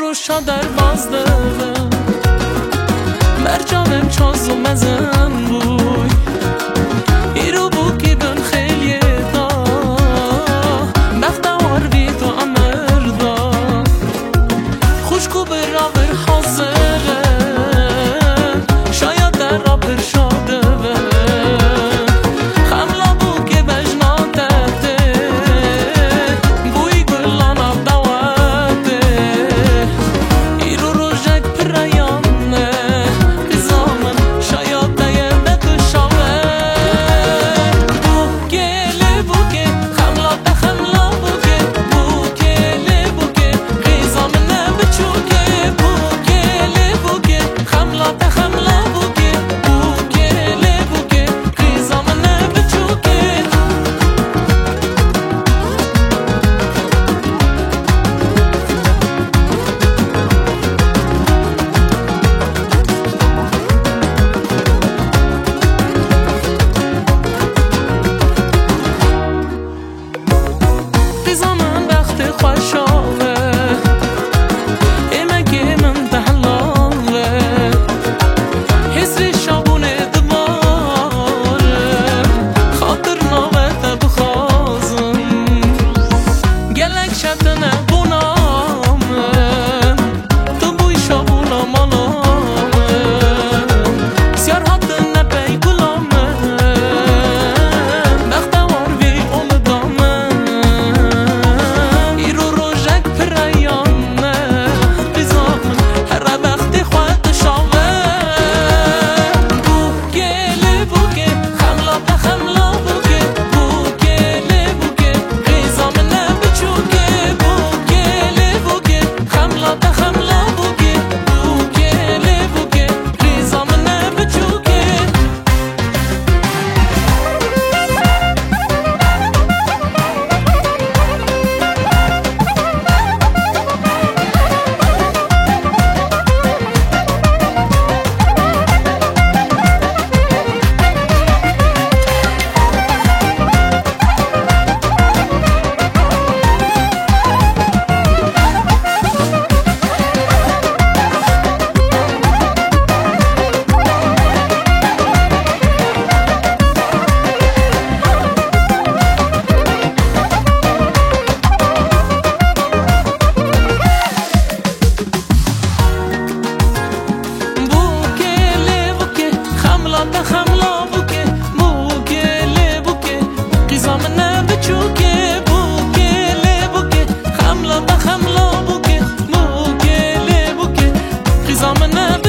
روشا در باز دارم مرجانم چاز و مزن بوی ایرو بو که بن خیلی دا بختوار بی تو امر دا خوشکو برا بر حاضره شاید در را پر شاده خملا بو که بجناتته بوی گلان آب دواته ایرو روژک پرایانه قزامن شاید دیم بکشاوه بو گله بو که خملا ده خملا بو که بو گله بو که قزامن نبچوکه بو گله بو که خملا ده خملا بو که بو گله بو که قزامن نبچوکه قزامن وقت خوشاوه امگه من دهلاوه حسر شابونه دباره خاطر ناوته بخوازم گلک شدنه بونامه تو بوی شابونا مالامه سیار حدنه پی گلامه بختوار وی امدامه ایرو روژک پرایانه قزامن هر وقت خود شاوه بو گله بو که خملا به خملا بو که بو گله بو که قزامن نبچوکه بو گله بو که خملا به خملا بو که بو گله بو که قزامن نبچوکه بو گله بو که خملا ده خملا بو که بو گله بو که قزامن نبچوکه بو گله بو که خملا ده خملا بو که بو گله بو که قزامن